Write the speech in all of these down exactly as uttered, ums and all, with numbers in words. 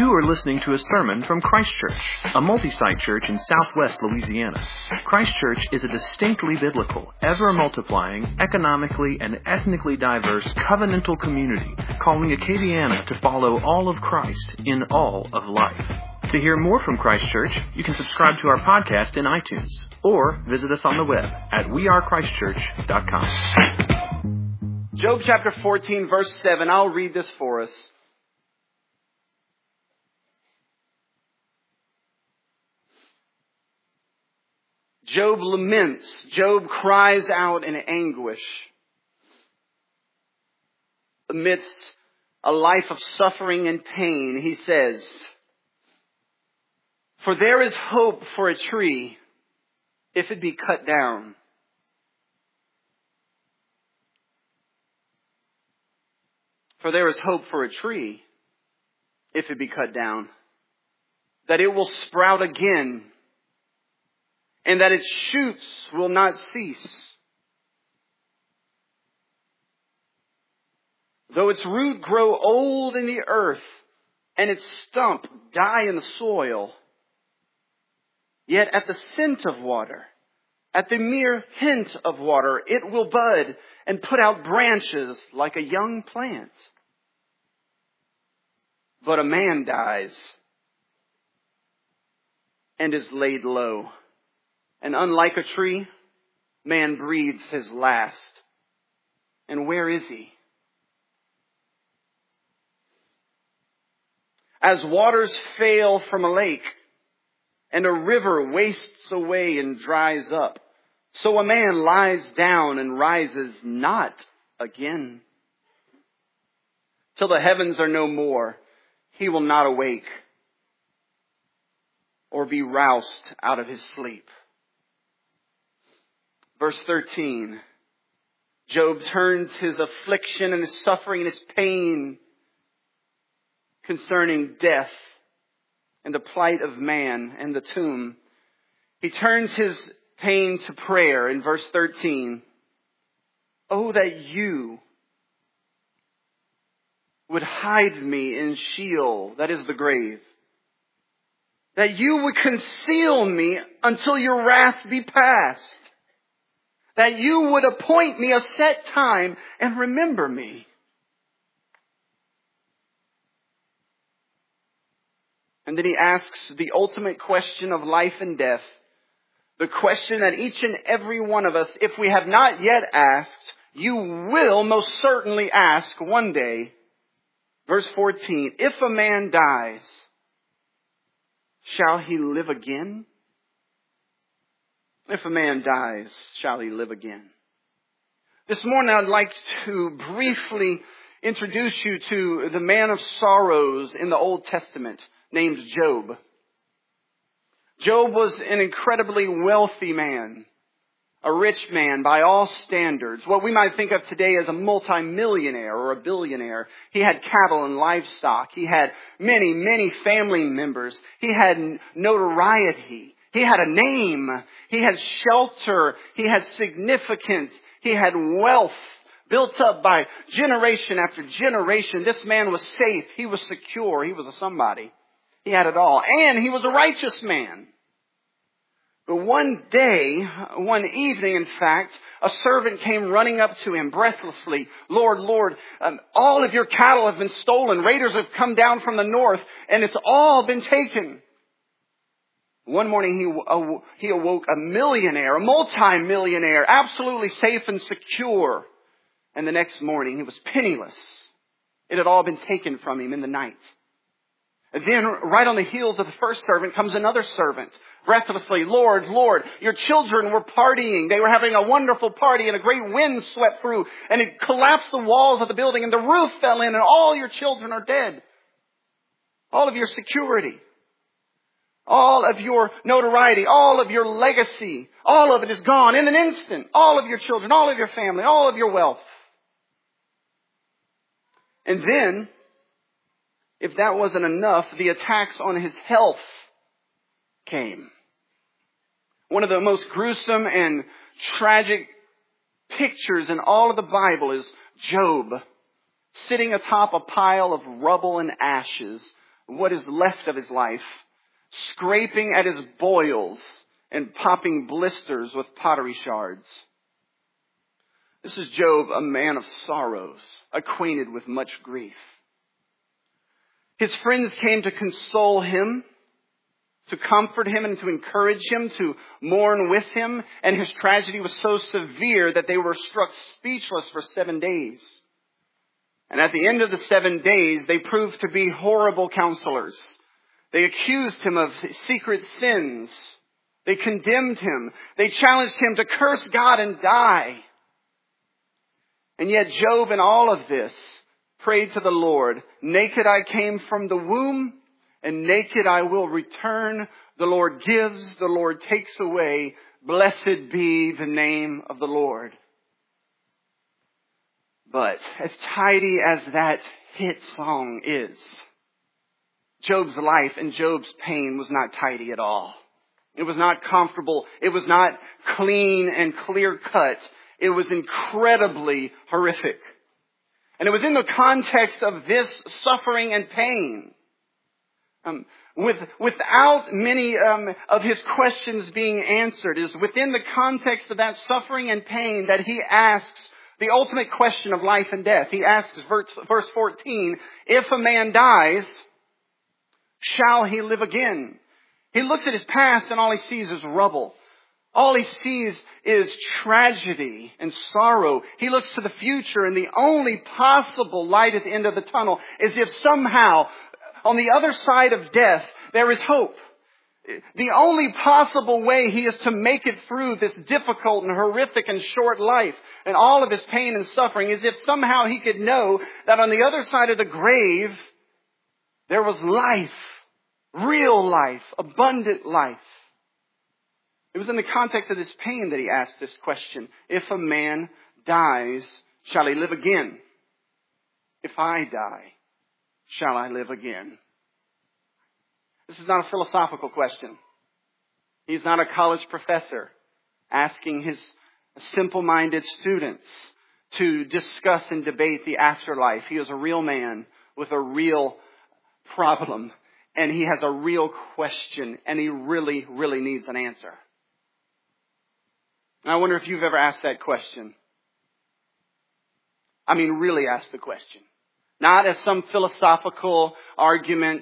You are listening to a sermon from Christ Church, a multi-site church in southwest Louisiana. Christ Church is a distinctly biblical, ever-multiplying, economically and ethnically diverse covenantal community calling Acadiana to follow all of Christ in all of life. To hear more from Christ Church, you can subscribe to our podcast in iTunes or visit us on the web at we are christ church dot com. Job chapter fourteen, verse seven. I'll read this for us. Job laments. Job cries out in anguish. Amidst a life of suffering and pain, he says, "For there is hope for a tree if it be cut down." For there is hope for a tree if it be cut down, that it will sprout again, and that its shoots will not cease. Though its root grow old in the earth, and its stump die in the soil, yet at the scent of water, at the mere hint of water, it will bud and put out branches like a young plant. But a man dies and is laid low. And unlike a tree, man breathes his last. And where is he? As waters fail from a lake, and a river wastes away and dries up, so a man lies down and rises not again. Till the heavens are no more, he will not awake or be roused out of his sleep. Verse thirteen, Job turns his affliction and his suffering and his pain concerning death and the plight of man and the tomb. He turns his pain to prayer in verse thirteen. "Oh, that you would hide me in Sheol," that is the grave. "That you would conceal me until your wrath be past. That you would appoint me a set time and remember me." And then he asks the ultimate question of life and death. The question that each and every one of us, if we have not yet asked, you will most certainly ask one day. Verse fourteen, "If a man dies, shall he live again? If a man dies, shall he live again?" This morning I'd like to briefly introduce you to the man of sorrows in the Old Testament named Job. Job was an incredibly wealthy man, a rich man by all standards, what we might think of today as a multimillionaire or a billionaire. He had cattle and livestock. He had many, many family members. He had notoriety. He had a name. He had shelter. He had significance. He had wealth built up by generation after generation. This man was safe. He was secure. He was a somebody. He had it all. And he was a righteous man. But one day, one evening, in fact, a servant came running up to him breathlessly. "Lord, Lord, um, all of your cattle have been stolen. Raiders have come down from the north, and it's all been taken." One morning he, he awoke a millionaire, a multi-millionaire, absolutely safe and secure. And the next morning he was penniless. It had all been taken from him in the night. And then right on the heels of the first servant comes another servant. Breathlessly, "Lord, Lord, your children were partying. They were having a wonderful party and a great wind swept through and it collapsed the walls of the building and the roof fell in and all your children are dead. All of your security. All of your notoriety, all of your legacy, all of it is gone in an instant. All of your children, all of your family, all of your wealth." And then, if that wasn't enough, the attacks on his health came. One of the most gruesome and tragic pictures in all of the Bible is Job sitting atop a pile of rubble and ashes, what is left of his life, scraping at his boils and popping blisters with pottery shards. This is Job, a man of sorrows, acquainted with much grief. His friends came to console him, to comfort him and to encourage him, to mourn with him. And his tragedy was so severe that they were struck speechless for seven days. And at the end of the seven days, they proved to be horrible counselors. They accused him of secret sins. They condemned him. They challenged him to curse God and die. And yet Job, in all of this, prayed to the Lord, "Naked I came from the womb, and naked I will return. The Lord gives, the Lord takes away. Blessed be the name of the Lord." But as tidy as that hit song is, Job's life and Job's pain was not tidy at all. It was not comfortable. It was not clean and clear cut. It was incredibly horrific. And it was in the context of this suffering and pain, um, with, without many um, of his questions being answered, is within the context of that suffering and pain that he asks the ultimate question of life and death. He asks, verse, verse fourteen, "If a man dies, shall he live again?" He looks at his past and all he sees is rubble. All he sees is tragedy and sorrow. He looks to the future, and the only possible light at the end of the tunnel is if somehow on the other side of death there is hope. The only possible way he is to make it through this difficult and horrific and short life and all of his pain and suffering is if somehow he could know that on the other side of the grave there was life, real life, abundant life. It was in the context of this pain that he asked this question. If a man dies, shall he live again? If I die, shall I live again? This is not a philosophical question. He's not a college professor asking his simple-minded students to discuss and debate the afterlife. He is a real man with a real problem. And he has a real question. And he really, really needs an answer. And I wonder if you've ever asked that question. I mean, really asked the question. Not as some philosophical argument,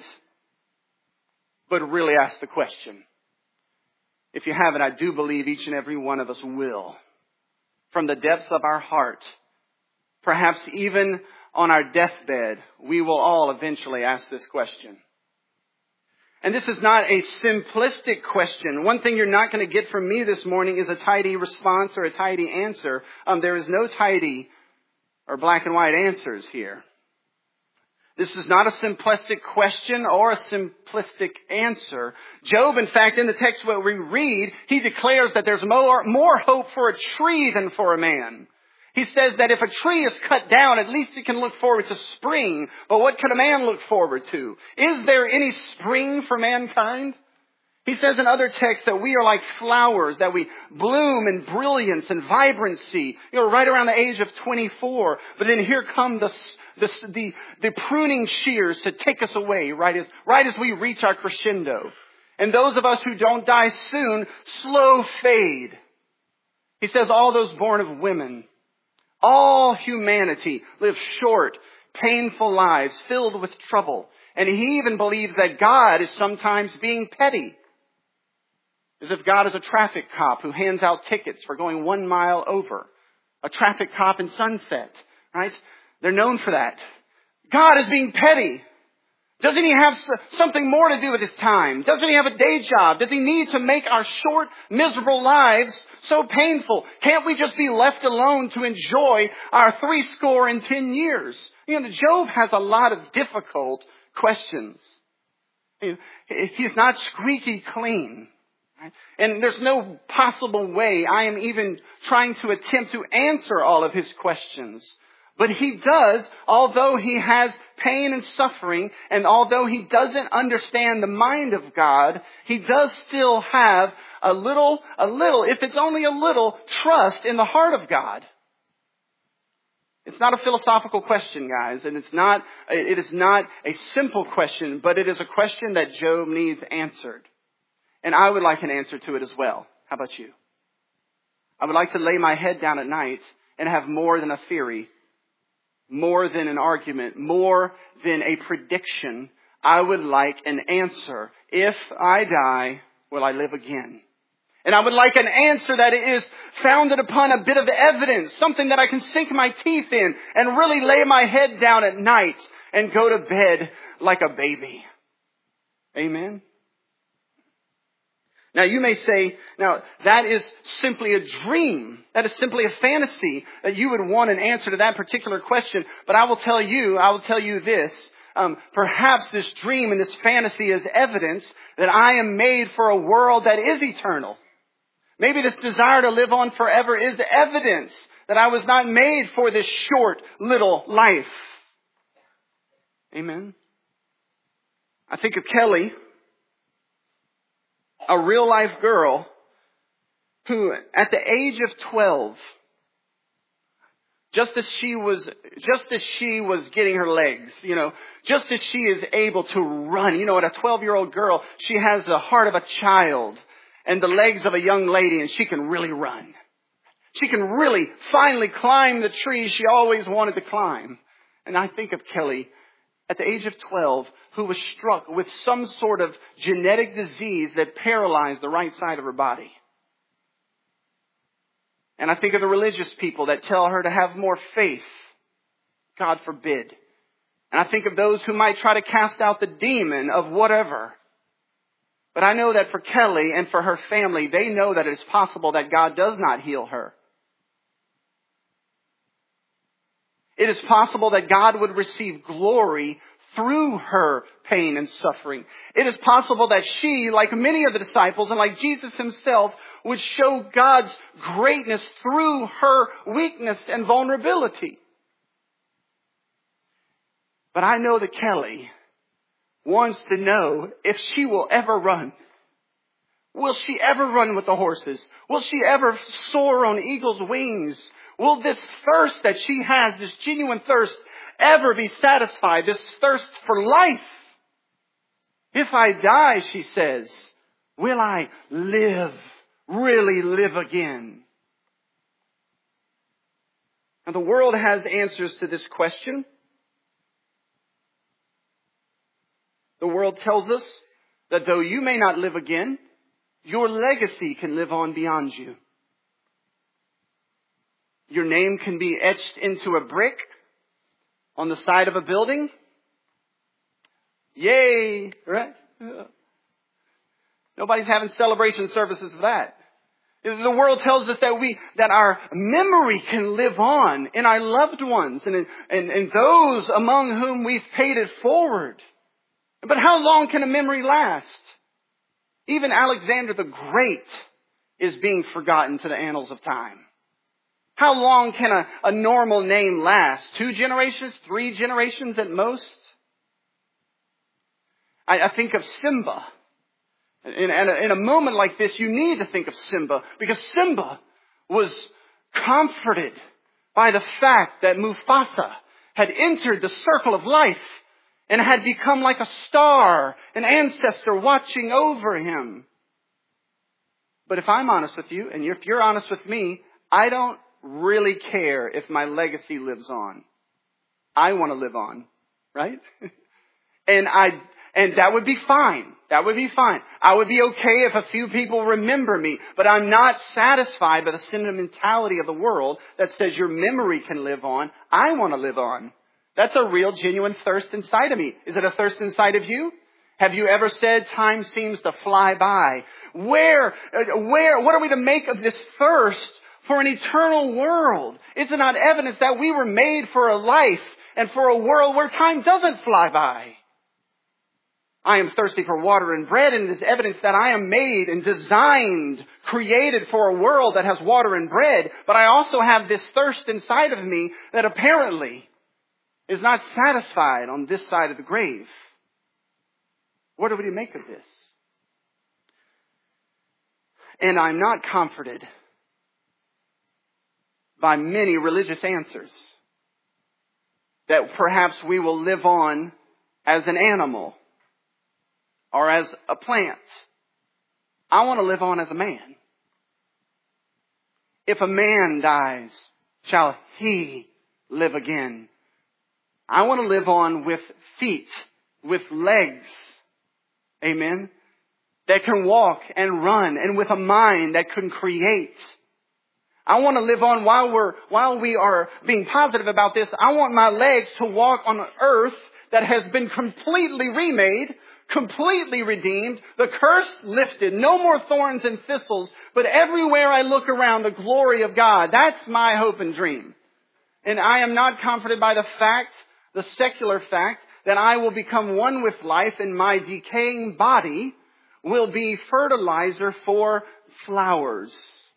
but really ask the question. If you haven't, I do believe each and every one of us will. From the depths of our heart, perhaps even on our deathbed, we will all eventually ask this question. And this is not a simplistic question. One thing you're not going to get from me this morning is a tidy response or a tidy answer. Um, there is no tidy or black and white answers here. This is not a simplistic question or a simplistic answer. Job, in fact, in the text what we read, he declares that there's more, more hope for a tree than for a man. He says that if a tree is cut down, at least it can look forward to spring. But what can a man look forward to? Is there any spring for mankind? He says in other texts that we are like flowers, that we bloom in brilliance and vibrancy, you know, right around the age of twenty-four. But then here come the, the, the, the pruning shears to take us away right as, right as we reach our crescendo. And those of us who don't die soon, slow fade. He says all those born of women, all humanity lives short, painful lives filled with trouble. And he even believes that God is sometimes being petty. As if God is a traffic cop who hands out tickets for going one mile over. A traffic cop in Sunset, right? They're known for that. God is being petty. Doesn't he have something more to do with his time? Doesn't he have a day job? Does he need to make our short, miserable lives so painful? Can't we just be left alone to enjoy our three score and ten years? You know, Job has a lot of difficult questions. He's not squeaky clean. And there's no possible way I am even trying to attempt to answer all of his questions. But he does, although he has pain and suffering, and although he doesn't understand the mind of God, he does still have a little, a little, if it's only a little, trust in the heart of God. It's not a philosophical question, guys, and it's not, it is not a simple question, but it is a question that Job needs answered. And I would like an answer to it as well. How about you? I would like to lay my head down at night and have more than a theory, more than an argument, more than a prediction. I would like an answer. If I die, will I live again? And I would like an answer that is founded upon a bit of evidence, something that I can sink my teeth in and really lay my head down at night and go to bed like a baby. Amen? Now you may say, now that is simply a dream. That is simply a fantasy that you would want an answer to that particular question. But I will tell you, I will tell you this. Um, perhaps this dream and this fantasy is evidence that I am made for a world that is eternal. Maybe this desire to live on forever is evidence that I was not made for this short little life. Amen. I think of Kelly, a real life girl who at the age of twelve, just as she was, just as she was getting her legs, you know, just as she is able to run, you know, at a twelve year old girl, she has the heart of a child and the legs of a young lady, and she can really run. She can really finally climb the tree she always wanted to climb. And I think of Kelly at the age of twelve, who was struck with some sort of genetic disease that paralyzed the right side of her body. And I think of the religious people that tell her to have more faith. God forbid. And I think of those who might try to cast out the demon of whatever. But I know that for Kelly and for her family, they know that it is possible that God does not heal her. It is possible that God would receive glory through her pain and suffering. It is possible that she, like many of the disciples and like Jesus himself, would show God's greatness through her weakness and vulnerability. But I know that Kelly wants to know if she will ever run. Will she ever run with the horses? Will she ever soar on eagle's wings? Will this thirst that she has, this genuine thirst, ever be satisfied? This thirst for life. If I die, she says, will I live, really live again? And the world has answers to this question. The world tells us that though you may not live again, your legacy can live on beyond you. Your name can be etched into a brick on the side of a building. Yay, right? Nobody's having celebration services for that. The world tells us that we, that our memory can live on in our loved ones and in, and, and those among whom we've paid it forward. But how long can a memory last? Even Alexander the Great is being forgotten to the annals of time. How long can a, a normal name last? Two generations? Three generations at most? I, I think of Simba. In, in, a, in a moment like this, you need to think of Simba, because Simba was comforted by the fact that Mufasa had entered the circle of life and had become like a star, an ancestor watching over him. But if I'm honest with you, and if you're honest with me, I don't really care if my legacy lives on. I want to live on, right? and I, and that would be fine. That would be fine. I would be okay if a few people remember me, but I'm not satisfied by the sentimentality of the world that says your memory can live on. I want to live on. That's a real, genuine thirst inside of me. Is it a thirst inside of you? Have you ever said time seems to fly by? Where, where, what are we to make of this thirst for an eternal world? Is it not evidence that we were made for a life and for a world where time doesn't fly by? I am thirsty for water and bread, and it is evidence that I am made and designed, created for a world that has water and bread. But I also have this thirst inside of me that apparently is not satisfied on this side of the grave. What are we to make of this? And I'm not comforted by many religious answers. that perhaps we will live on as an animal or as a plant. I want to live on as a man. If a man dies, shall he live again? I want to live on with feet, with legs. Amen. That can walk and run, and with a mind that can create. I want to live on while we're, while we are being positive about this. I want my legs to walk on an earth that has been completely remade, completely redeemed, the curse lifted, no more thorns and thistles, but everywhere I look around, the glory of God. That's my hope and dream. And I am not comforted by the fact, the secular fact, that I will become one with life and my decaying body will be fertilizer for flowers.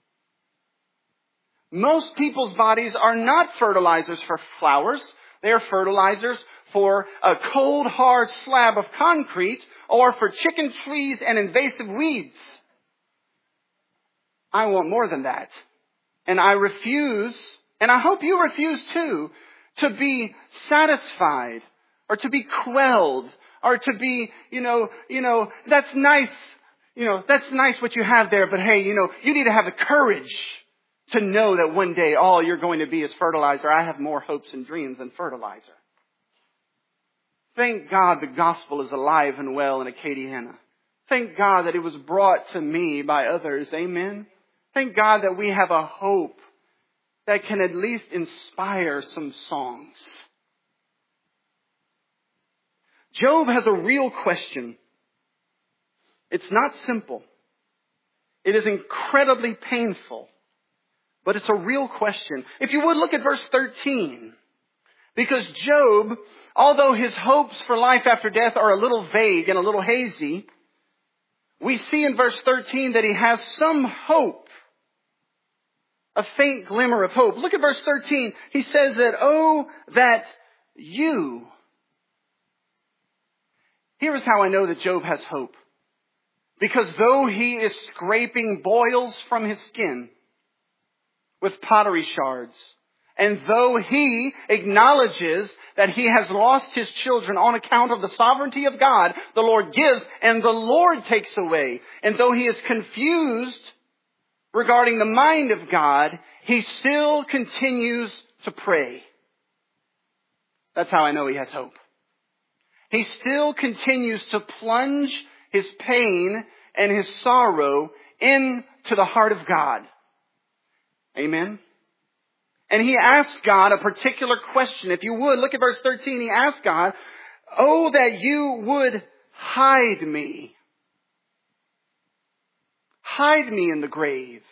Most people's bodies are not fertilizers for flowers. They are fertilizers for a cold, hard slab of concrete or for chicken trees and invasive weeds. I want more than that. And I refuse, and I hope you refuse too, to be satisfied or to be quelled or to be, you know, you know, that's nice, you know, that's nice what you have there, but hey, you know, you need to have the courage to know that one day all you're going to be is fertilizer. I have more hopes and dreams than fertilizer. Thank God the gospel is alive and well in Acadiana. Thank God that it was brought to me by others. Amen. Thank God that we have a hope that can at least inspire some songs. Job has a real question. It's not simple. It is incredibly painful. But it's a real question. If you would look at verse thirteen. Because Job, although his hopes for life after death are a little vague and a little hazy, we see in verse thirteen that he has some hope. A faint glimmer of hope. Look at verse thirteen. He says that, oh, that you. Here is how I know that Job has hope. Because though he is scraping boils from his skin with pottery shards, and though he acknowledges that he has lost his children on account of the sovereignty of God, the Lord gives and the Lord takes away. And though he is confused regarding the mind of God, he still continues to pray. That's how I know he has hope. He still continues to plunge his pain and his sorrow into the heart of God. Amen. And he asks God a particular question. If you would, look at verse thirteen. He asks God, oh, that you would hide me. Hide me in the grave.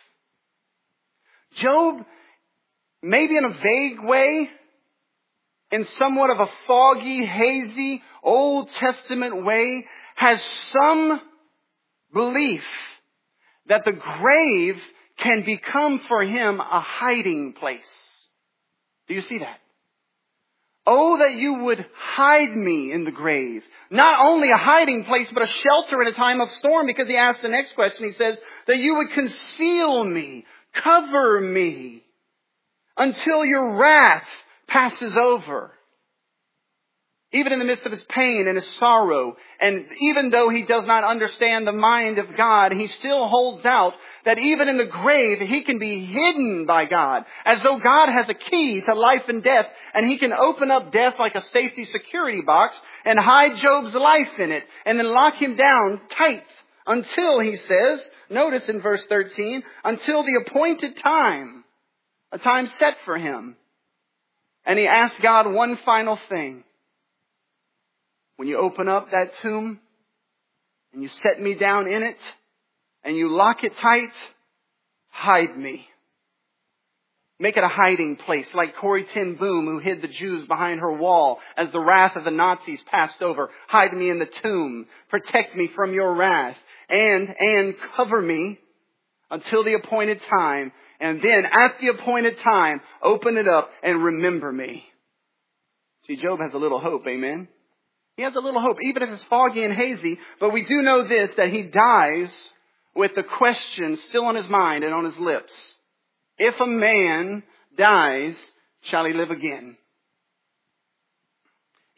Job, maybe in a vague way, in somewhat of a foggy, hazy, Old Testament way, has some belief that the grave can become for him a hiding place. Do you see that? Oh, that you would hide me in the grave. Not only a hiding place, but a shelter in a time of storm, because he asks the next question. He says, that you would conceal me, cover me, until your wrath passes over. Even in the midst of his pain and his sorrow, and even though he does not understand the mind of God, he still holds out that even in the grave, he can be hidden by God, as though God has a key to life and death, and he can open up death like a safety security box and hide Job's life in it, and then lock him down tight until, he says, notice in verse thirteen, until the appointed time, a time set for him. And he asks God one final thing. When you open up that tomb and you set me down in it and you lock it tight, hide me. Make it a hiding place like Corrie ten Boom, who hid the Jews behind her wall as the wrath of the Nazis passed over. Hide me in the tomb. Protect me from your wrath. And, and cover me until the appointed time. And then at the appointed time, open it up and remember me. See, Job has a little hope, amen? He has a little hope, even if it's foggy and hazy. But we do know this, that he dies with the question still on his mind and on his lips. If a man dies, shall he live again?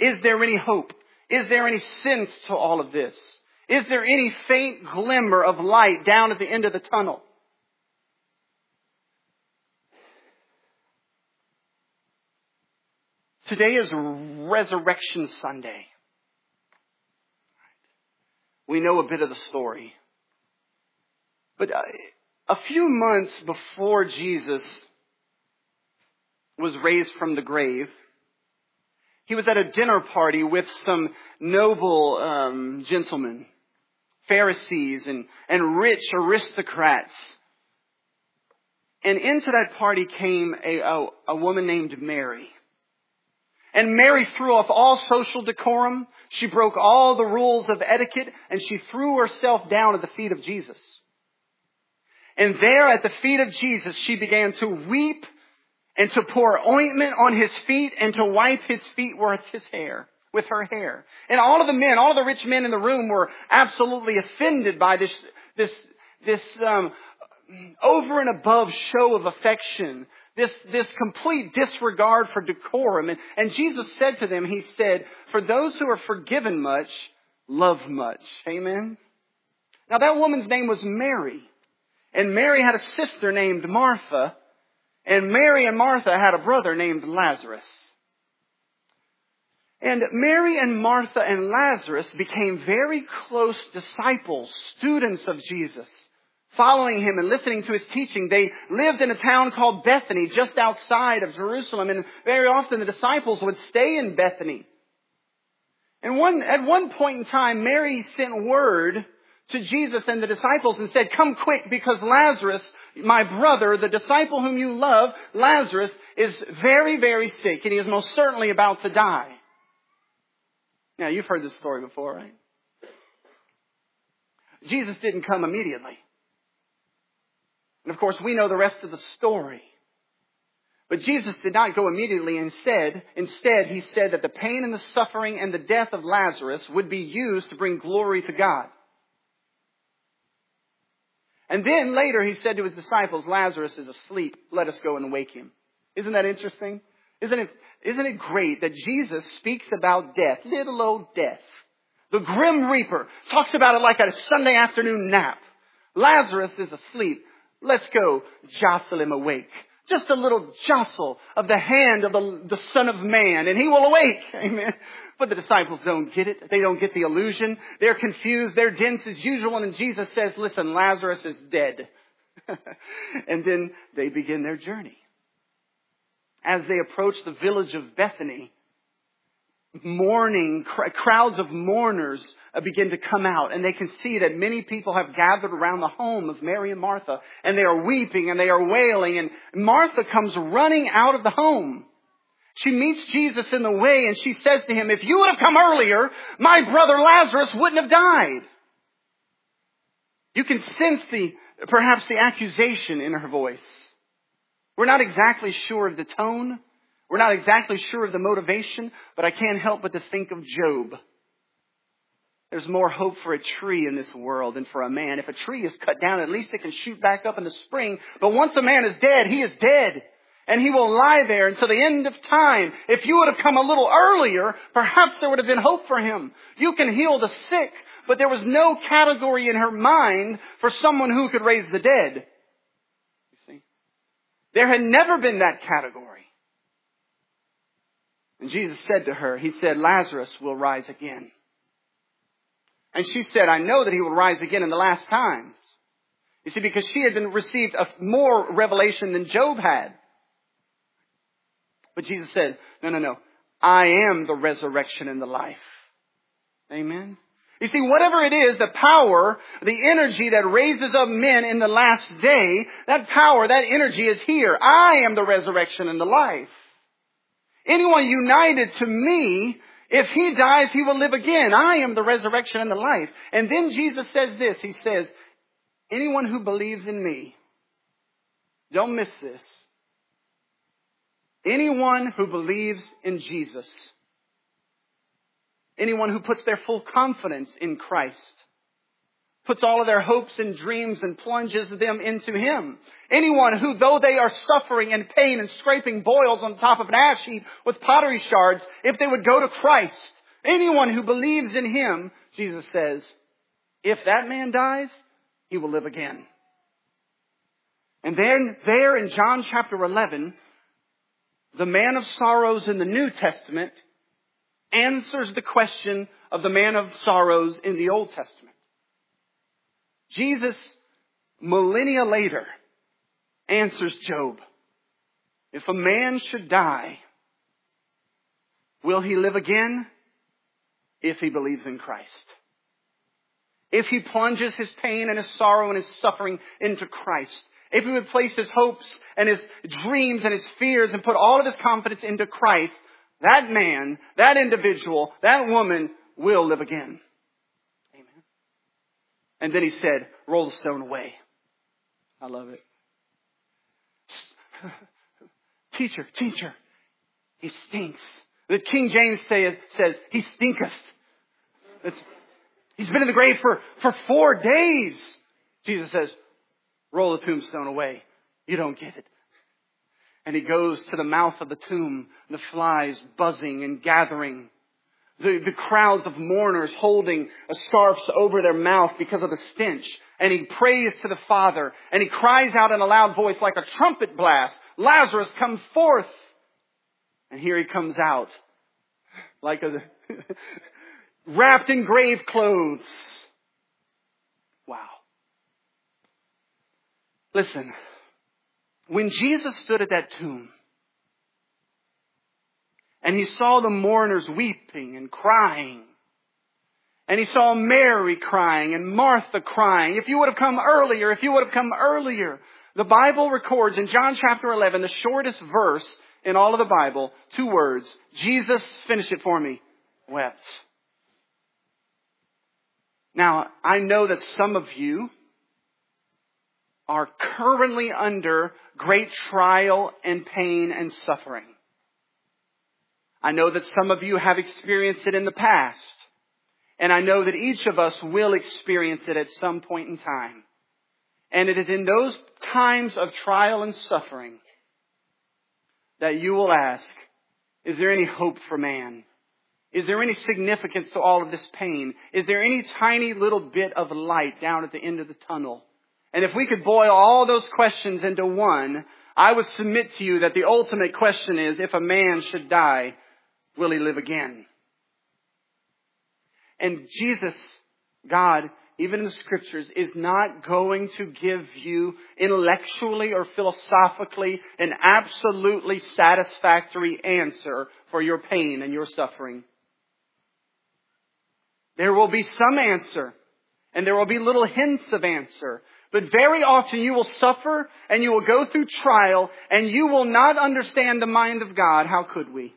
Is there any hope? Is there any sense to all of this? Is there any faint glimmer of light down at the end of the tunnel? Today is Resurrection Sunday. We know a bit of the story. But a few months before Jesus was raised from the grave, he was at a dinner party with some noble um, gentlemen, Pharisees and, and rich aristocrats. And into that party came a, a, a woman named Mary. And Mary threw off all social decorum. She broke all the rules of etiquette, and she threw herself down at the feet of Jesus. And there at the feet of Jesus, she began to weep and to pour ointment on his feet and to wipe his feet with his hair, with her hair. And all of the men, all of the rich men in the room were absolutely offended by this, this, this, um, over and above show of affection. This, this complete disregard for decorum. And, and Jesus said to them, he said, for those who are forgiven much, love much. Amen. Now that woman's name was Mary. And Mary had a sister named Martha. And Mary and Martha had a brother named Lazarus. And Mary and Martha and Lazarus became very close disciples, students of Jesus. Following him and listening to his teaching. They lived in a town called Bethany, just outside of Jerusalem. And very often the disciples would stay in Bethany. And one, at one point in time, Mary sent word to Jesus and the disciples and said, come quick, because Lazarus, my brother, the disciple whom you love, Lazarus, is very, very sick. And he is most certainly about to die. Now, you've heard this story before, right? Jesus didn't come immediately. And of course, we know the rest of the story. But Jesus did not go immediately. Instead, instead, he said that the pain and the suffering and the death of Lazarus would be used to bring glory to God. And then later he said to his disciples, Lazarus is asleep. Let us go and wake him. Isn't that interesting? Isn't it, isn't it great that Jesus speaks about death, little old death. The grim reaper talks about it like a Sunday afternoon nap. Lazarus is asleep. Let's go jostle him awake. Just a little jostle of the hand of the, the Son of Man, and he will awake. Amen. But the disciples don't get it. They don't get the illusion. They're confused. They're dense as usual. And Jesus says, listen, Lazarus is dead. And then they begin their journey. As they approach the village of Bethany, mourning, cr- crowds of mourners uh, begin to come out, and they can see that many people have gathered around the home of Mary and Martha, and they are weeping and they are wailing, and Martha comes running out of the home. She meets Jesus in the way, and she says to him, if you would have come earlier, my brother Lazarus wouldn't have died. You can sense the, perhaps the accusation in her voice. We're not exactly sure of the tone. We're not exactly sure of the motivation, but I can't help but to think of Job. There's more hope for a tree in this world than for a man. If a tree is cut down, at least it can shoot back up in the spring. But once a man is dead, he is dead. And he will lie there until the end of time. If you would have come a little earlier, perhaps there would have been hope for him. You can heal the sick, but there was no category in her mind for someone who could raise the dead. You see? There had never been that category. And Jesus said to her, he said, Lazarus will rise again. And she said, I know that he will rise again in the last times. You see, because she had been received a more revelation than Job had. But Jesus said, no, no, no. I am the resurrection and the life. Amen. You see, whatever it is, the power, the energy that raises up men in the last day, that power, that energy is here. I am the resurrection and the life. Anyone united to me, if he dies, he will live again. I am the resurrection and the life. And then Jesus says this. He says, anyone who believes in me, don't miss this. Anyone who believes in Jesus, anyone who puts their full confidence in Christ, puts all of their hopes and dreams and plunges them into Him. Anyone who, though they are suffering and pain and scraping boils on top of an ash heap with pottery shards, if they would go to Christ, anyone who believes in Him, Jesus says, if that man dies, he will live again. And then there in John chapter eleven, the man of sorrows in the New Testament answers the question of the man of sorrows in the Old Testament. Jesus, millennia later, answers Job, if a man should die, will he live again? If he believes in Christ. If he plunges his pain and his sorrow and his suffering into Christ. If he would place his hopes and his dreams and his fears and put all of his confidence into Christ, that man, that individual, that woman will live again. Amen. And then he said, roll the stone away. I love it. Teacher, teacher, he stinks. The King James says, says he stinketh. It's, he's been in the grave for, for four days. Jesus says, roll the tombstone away. You don't get it. And he goes to the mouth of the tomb, the flies buzzing and gathering. The, the crowds of mourners holding scarves over their mouth because of the stench. And he prays to the Father. And he cries out in a loud voice like a trumpet blast, Lazarus, come forth. And here he comes out like a wrapped in grave clothes. Wow. Listen, when Jesus stood at that tomb and he saw the mourners weeping and crying, and he saw Mary crying and Martha crying, if you would have come earlier, if you would have come earlier, the Bible records in John chapter eleven, the shortest verse in all of the Bible, two words, Jesus, finish it for me, wept. Now, I know that some of you are currently under great trial and pain and suffering. I know that some of you have experienced it in the past. And I know that each of us will experience it at some point in time. And it is in those times of trial and suffering that you will ask, is there any hope for man? Is there any significance to all of this pain? Is there any tiny little bit of light down at the end of the tunnel? And if we could boil all those questions into one, I would submit to you that the ultimate question is, if a man should die, will he live again? And Jesus, God, even in the Scriptures, is not going to give you intellectually or philosophically an absolutely satisfactory answer for your pain and your suffering. There will be some answer, and there will be little hints of answer. But very often you will suffer and you will go through trial and you will not understand the mind of God. How could we?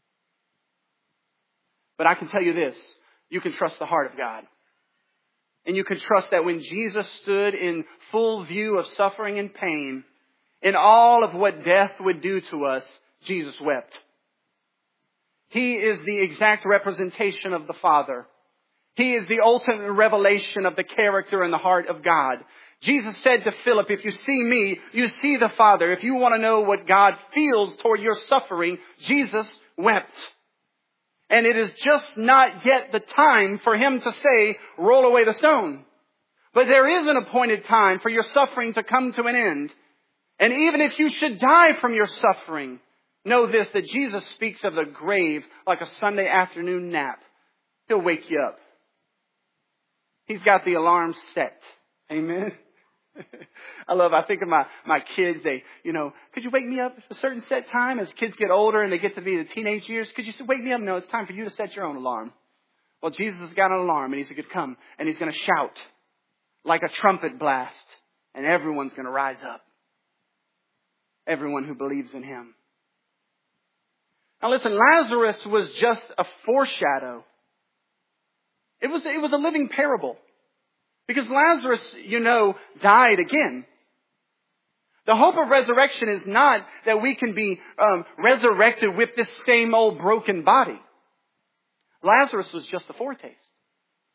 But I can tell you this. You can trust the heart of God. And you can trust that when Jesus stood in full view of suffering and pain, in all of what death would do to us, Jesus wept. He is the exact representation of the Father. He is the ultimate revelation of the character and the heart of God. Jesus said to Philip, if you see me, you see the Father. If you want to know what God feels toward your suffering, Jesus wept. And it is just not yet the time for him to say, roll away the stone. But there is an appointed time for your suffering to come to an end. And even if you should die from your suffering, know this, that Jesus speaks of the grave like a Sunday afternoon nap. He'll wake you up. He's got the alarm set. Amen. I love, I think of my, my kids, they, you know, could you wake me up at a certain set time? As kids get older and they get to be the teenage years, could you wake me up? No, it's time for you to set your own alarm. Well, Jesus has got an alarm and he's going to come and he's going to shout like a trumpet blast and everyone's going to rise up. Everyone who believes in him. Now listen, Lazarus was just a foreshadow. It was, it was a living parable. Because Lazarus, you know, died again. The hope of resurrection is not that we can be um, resurrected with this same old broken body. Lazarus was just a foretaste.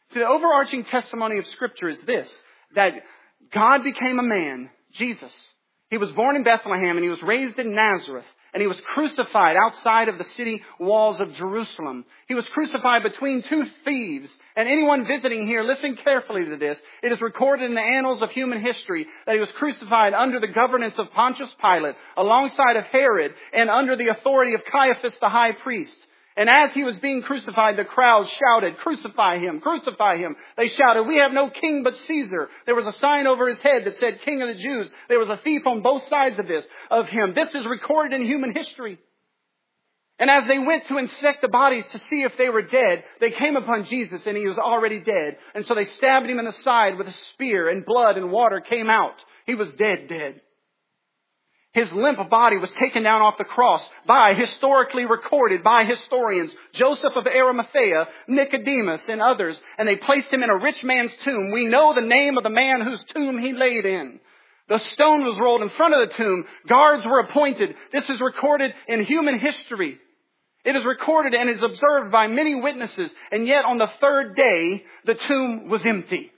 See, the overarching testimony of Scripture is this, that God became a man, Jesus. He was born in Bethlehem and he was raised in Nazareth. And he was crucified outside of the city walls of Jerusalem. He was crucified between two thieves. And anyone visiting here, listen carefully to this. It is recorded in the annals of human history that he was crucified under the governance of Pontius Pilate, alongside of Herod, and under the authority of Caiaphas the high priest. And as he was being crucified, the crowd shouted, "Crucify him! Crucify him!" They shouted, "We have no king but Caesar." There was a sign over his head that said, "King of the Jews." There was a thief on both sides of this, of him. This is recorded in human history. And as they went to inspect the bodies to see if they were dead, they came upon Jesus and he was already dead. And so they stabbed him in the side with a spear, and blood and water came out. He was dead, dead. His limp body was taken down off the cross by, historically recorded by historians, Joseph of Arimathea, Nicodemus, and others. And they placed him in a rich man's tomb. We know the name of the man whose tomb he laid in. The stone was rolled in front of the tomb. Guards were appointed. This is recorded in human history. It is recorded and is observed by many witnesses. And yet on the third day, the tomb was empty.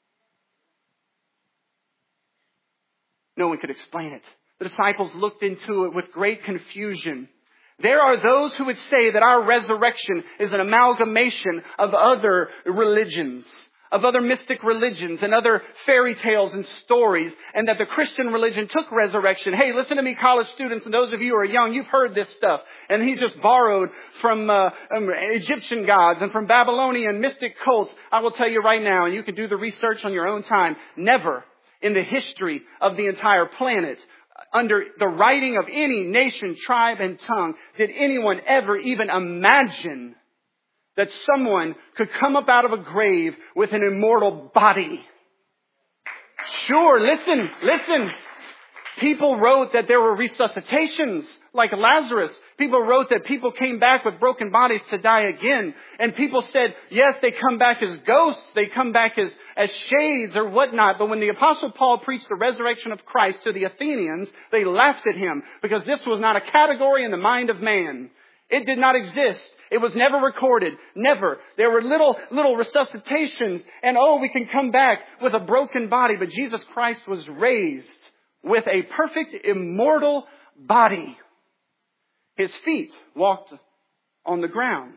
No one could explain it. The disciples looked into it with great confusion. There are those who would say that our resurrection is an amalgamation of other religions, of other mystic religions and other fairy tales and stories, and that the Christian religion took resurrection. Hey, listen to me, college students, and those of you who are young, you've heard this stuff. And he's just borrowed from uh, um, Egyptian gods and from Babylonian mystic cults. I will tell you right now, and you can do the research on your own time, never in the history of the entire planet, under the writing of any nation, tribe, and tongue, did anyone ever even imagine that someone could come up out of a grave with an immortal body? Sure, listen, listen. People wrote that there were resuscitations, like Lazarus. People wrote that people came back with broken bodies to die again. And people said, yes, they come back as ghosts. They come back as, as shades or whatnot. But when the Apostle Paul preached the resurrection of Christ to the Athenians, they laughed at him because this was not a category in the mind of man. It did not exist. It was never recorded. Never. There were little, little resuscitations. And oh, we can come back with a broken body. But Jesus Christ was raised with a perfect, immortal body. His feet walked on the ground.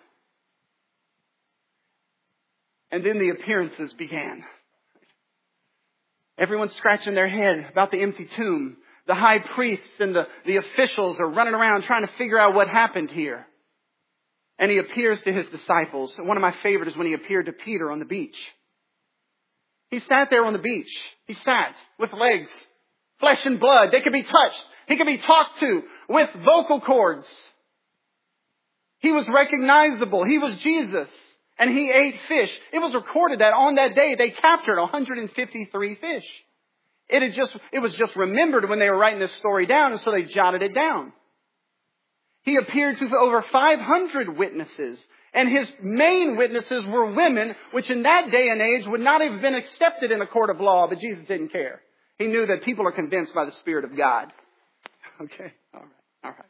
And then the appearances began. Everyone's scratching their head about the empty tomb. The high priests and the, the officials are running around trying to figure out what happened here. And he appears to his disciples. One of my favorites is when he appeared to Peter on the beach. He sat there on the beach. He sat with legs, flesh and blood. They could be touched. He could be talked to with vocal cords. He was recognizable. He was Jesus. And he ate fish. It was recorded that on that day they captured one hundred fifty-three fish. It had just, it was just remembered when they were writing this story down, and so they jotted it down. He appeared to over five hundred witnesses. And his main witnesses were women, which in that day and age would not have been accepted in a court of law, but Jesus didn't care. He knew that people are convinced by the Spirit of God. Okay, all right, all right.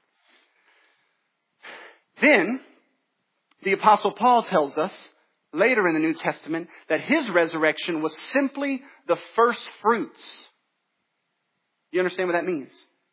Then, the Apostle Paul tells us later in the New Testament that his resurrection was simply the first fruits. You understand what that means?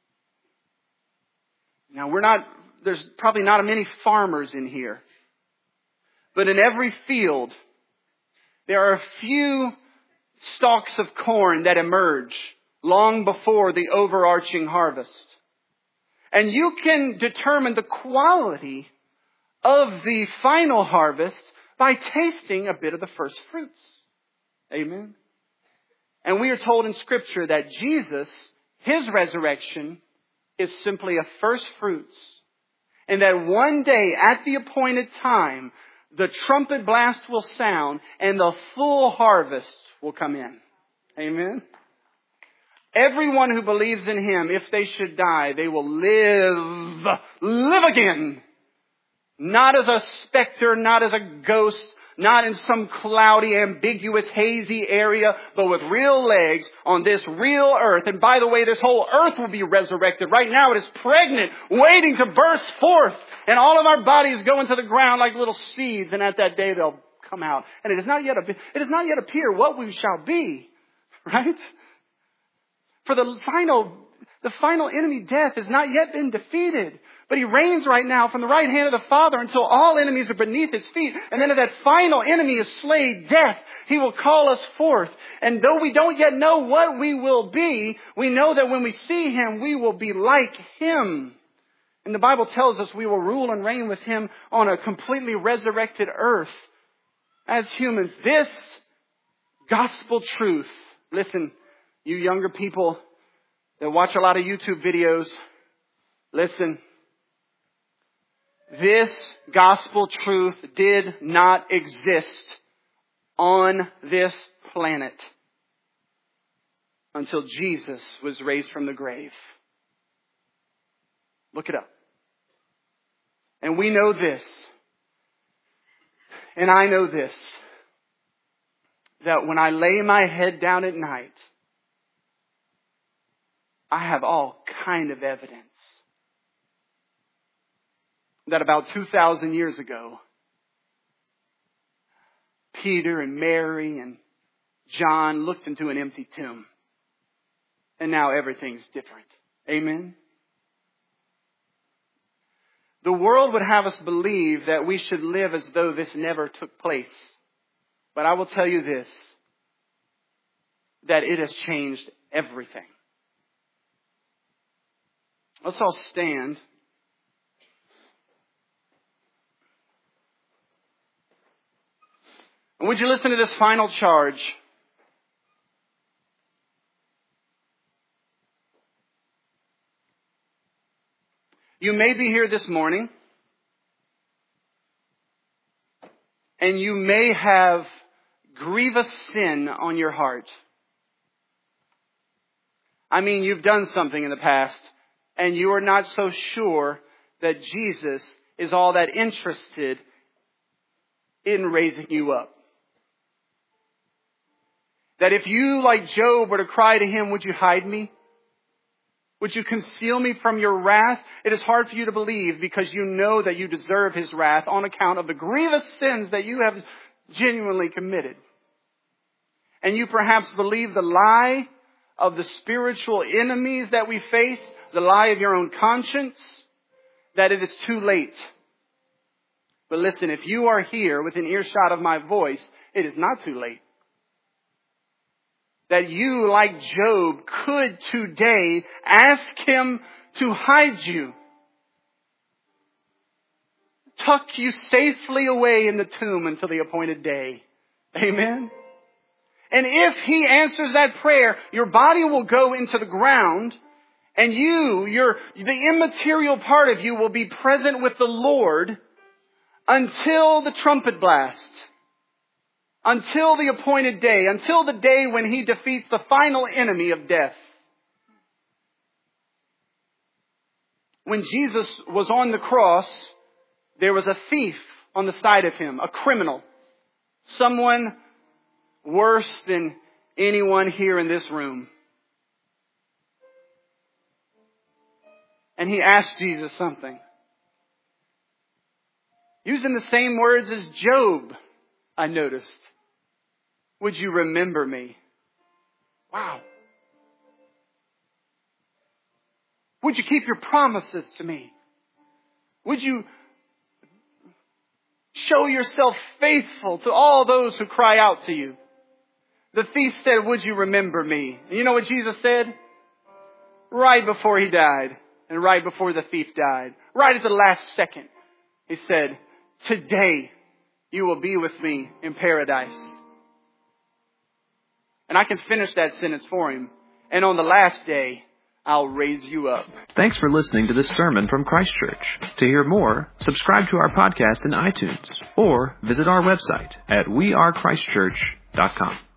Now, we're not, there's probably not many farmers in here. But in every field, there are a few stalks of corn that emerge long before the overarching harvest. And you can determine the quality of the final harvest by tasting a bit of the first fruits. Amen. And we are told in Scripture that Jesus, his resurrection, is simply a first fruits. And that one day at the appointed time, the trumpet blast will sound and the full harvest will come in. Amen. Everyone who believes in him, if they should die, they will live, live again. Not as a specter, not as a ghost, not in some cloudy, ambiguous, hazy area, but with real legs on this real earth. And by the way, this whole earth will be resurrected. Right now it is pregnant, waiting to burst forth. And all of our bodies go into the ground like little seeds. And at that day they'll come out. And it is not yet, it does not yet appear what we shall be. Right? For the final, the final enemy, death, has not yet been defeated. But he reigns right now from the right hand of the Father until all enemies are beneath his feet. And then if that final enemy is slain, death, he will call us forth. And though we don't yet know what we will be, we know that when we see him, we will be like him. And the Bible tells us we will rule and reign with him on a completely resurrected earth as humans. This gospel truth, listen, you younger people that watch a lot of YouTube videos, listen. This gospel truth did not exist on this planet until Jesus was raised from the grave. Look it up. And we know this, and I know this, that when I lay my head down at night, I have all kind of evidence that about two thousand years ago, Peter and Mary and John looked into an empty tomb. And now everything's different. Amen? The world would have us believe that we should live as though this never took place. But I will tell you this, that it has changed everything. Let's all stand. And would you listen to this final charge? You may be here this morning, and you may have grievous sin on your heart. I mean, you've done something in the past, and you are not so sure that Jesus is all that interested in raising you up. That if you, like Job, were to cry to him, would you hide me? Would you conceal me from your wrath? It is hard for you to believe because you know that you deserve his wrath on account of the grievous sins that you have genuinely committed. And you perhaps believe the lie of the spiritual enemies that we face, the lie of your own conscience, that it is too late. But listen, if you are here within earshot of my voice, it is not too late. That you, like Job, could today ask him to hide you. Tuck you safely away in the tomb until the appointed day. Amen? And if he answers that prayer, your body will go into the ground, and you, your, the immaterial part of you will be present with the Lord until the trumpet blast. Until the appointed day, until the day when he defeats the final enemy of death. When Jesus was on the cross, there was a thief on the side of him, a criminal. Someone worse than anyone here in this room. And he asked Jesus something. Using the same words as Job, I noticed. Would you remember me? Wow. Would you keep your promises to me? Would you show yourself faithful to all those who cry out to you? The thief said, would you remember me? And you know what Jesus said? Right before he died, and right before the thief died, right at the last second, he said, today you will be with me in paradise. And I can finish that sentence for him. And on the last day, I'll raise you up. Thanks for listening to this sermon from Christ Church. To hear more, subscribe to our podcast in iTunes or visit our website at we are christ church dot com.